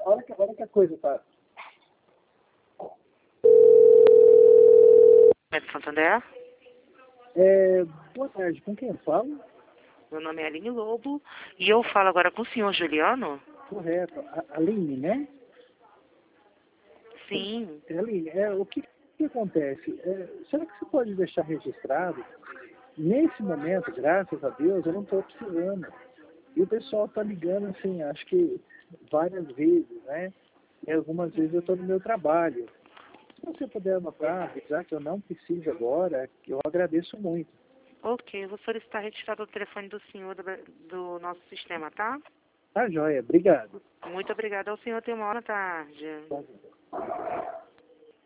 hora que a coisa tá... Médico Santander, Boa tarde, com quem eu falo? meu nome é Aline Lobo e eu falo agora com o senhor Juliano? Correto. Aline, né? Sim. Aline, o que acontece? Será que você pode deixar registrado? Nesse momento, graças a Deus, eu não estou precisando. E o pessoal está ligando, assim, acho que várias vezes, né? E algumas vezes eu estou no meu trabalho. Se você puder anotar, já que eu não preciso agora, eu agradeço muito. Ok, eu vou solicitar registrado o telefone do senhor do nosso sistema, tá? Tá, joia. Obrigado. Muito obrigada ao senhor, tenha uma hora tarde. Bom dia.